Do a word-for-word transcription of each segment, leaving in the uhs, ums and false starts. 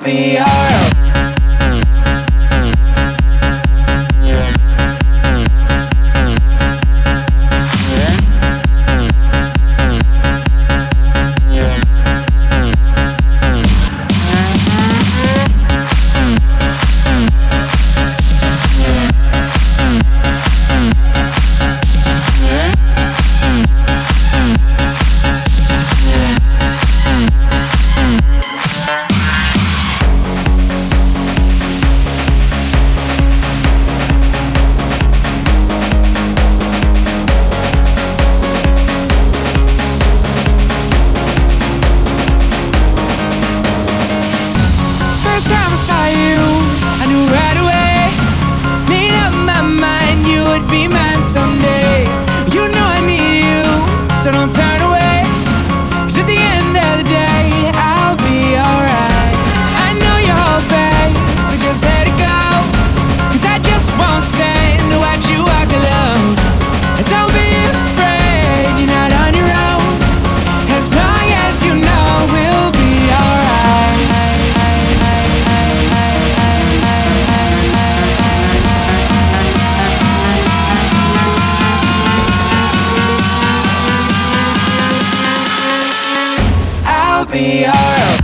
be alright. First time I saw you, I knew right away. Made up my mind you would be mine someday. You know I need you, so don't turn away. Cause at the end of the day, I'll be alright. I know you're hoping, but just let it go. Cause I just won't stand to watch you walk alone. And don't be afraid, you're not on your own. As long as you know we'll be alright. I'll be alright.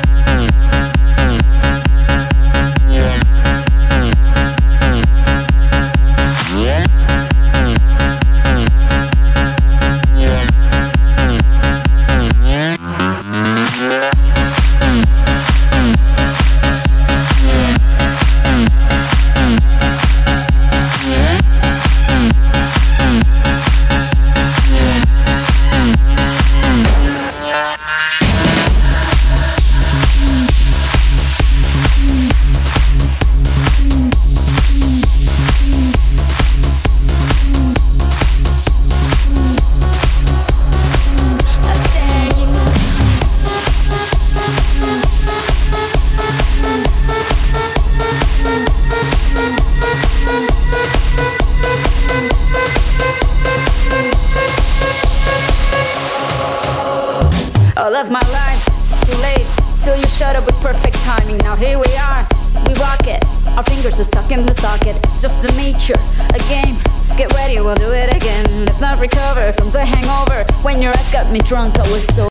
All of my life, too late, till you shut up with perfect timing. Now here we are, we rock it. Our fingers are stuck in the socket. It's just a nature, a game. Get ready, we'll do it again. Let's not recover from the hangover. When your ass got me drunk, I was so